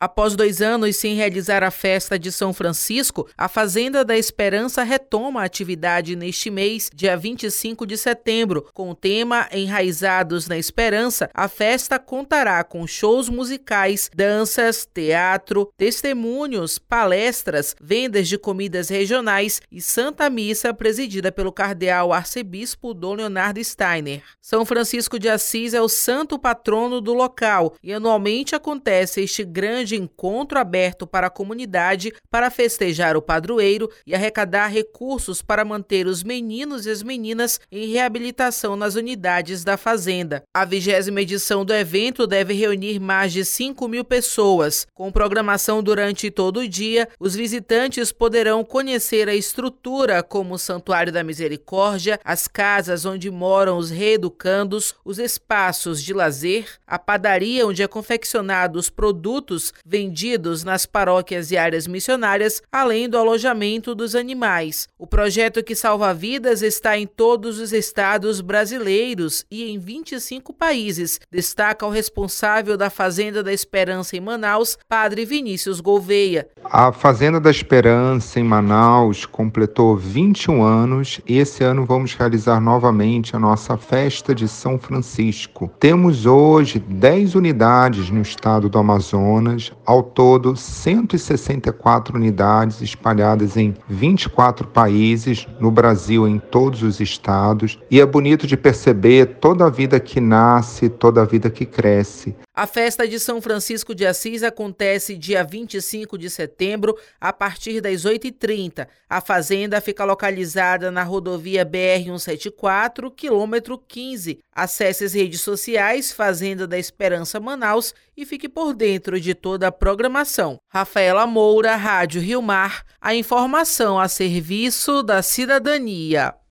Após 2 anos sem realizar a festa de São Francisco, a Fazenda da Esperança retoma a atividade neste mês, dia 25 de setembro. Com o tema Enraizados na Esperança, a festa contará com shows musicais, danças, teatro, testemunhos, palestras, vendas de comidas regionais e Santa Missa presidida pelo cardeal arcebispo Dom Leonardo Steiner. São Francisco de Assis é o santo patrono do local e anualmente acontece este grande encontro aberto para a comunidade para festejar o padroeiro e arrecadar recursos para manter os meninos e as meninas em reabilitação nas unidades da Fazenda. A 20ª edição do evento deve reunir mais de 5.000 pessoas. Com programação durante todo o dia, os visitantes poderão conhecer a estrutura como o Santuário da Misericórdia, as casas onde moram os reeducandos, os espaços de lazer, a padaria onde é confeccionado os produtos vendidos nas paróquias e áreas missionárias, além do alojamento dos animais. O projeto que salva vidas está em todos os estados brasileiros e em 25 países, destaca o responsável da Fazenda da Esperança em Manaus, Padre Vinícius Gouveia. A Fazenda da Esperança em Manaus completou 21 anos e esse ano vamos realizar novamente a nossa festa de São Francisco. Temos hoje 10 unidades no estado do Amazonas, ao todo 164 unidades espalhadas em 24 países, no Brasil em todos os estados, e é bonito de perceber toda a vida que nasce, toda a vida que cresce. A festa de São Francisco de Assis acontece dia 25 de setembro, a partir das 8h30. A fazenda fica localizada na rodovia BR-174, quilômetro 15. Acesse as redes sociais Fazenda da Esperança Manaus e fique por dentro de toda a programação. Rafaela Moura, Rádio Rio Mar, a informação a serviço da cidadania.